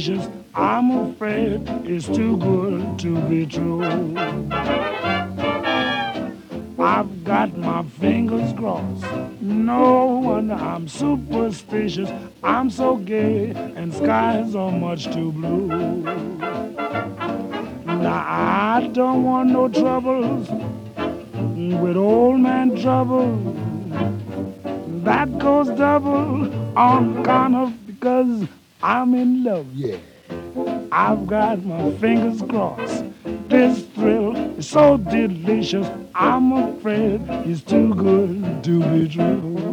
delicious. I'm afraid it's too good to be true. I've got my fingers crossed. No wonder I'm superstitious. I'm so gay and skies are much too blue. Now I don't want no troubles with old man trouble. That goes double on account of because I'm in love, yeah. I've got my fingers crossed. This thrill is so delicious. I'm afraid it's too good to be true.